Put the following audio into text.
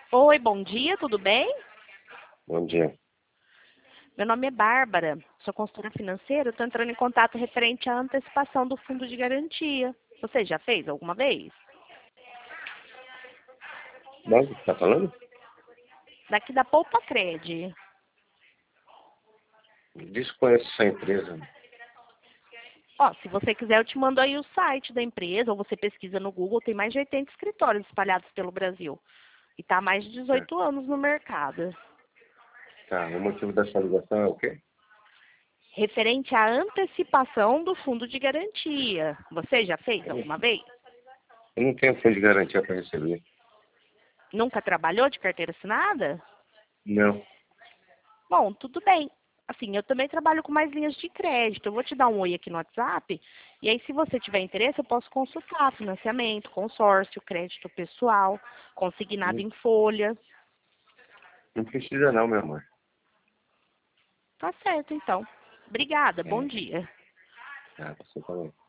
Oi, bom dia, tudo bem? Bom dia. Meu nome é Bárbara, sou consultora financeira, estou entrando em contato referente à antecipação do fundo de garantia. Você já fez alguma vez? Mas você está falando? Daqui da Poupa Cred. Desconheço essa empresa. Ó, se você quiser, eu te mando aí o site da empresa, ou você pesquisa no Google, tem mais de 80 escritórios espalhados pelo Brasil. E está há mais de Tá. 18 anos no mercado. Tá. O motivo dessa ligação é o quê? Referente à antecipação do fundo de garantia. Você já fez alguma vez? Eu não tenho fundo de garantia para receber. Nunca trabalhou de carteira assinada? Não. Bom, tudo bem. Assim, eu também trabalho com mais linhas de crédito. Eu vou te dar um oi aqui no WhatsApp. E aí, se você tiver interesse, eu posso consultar financiamento, consórcio, crédito pessoal, consignado Não, em folha. não precisa não, meu amor. Tá certo, então. Obrigada. Bom É, dia. tá, você também.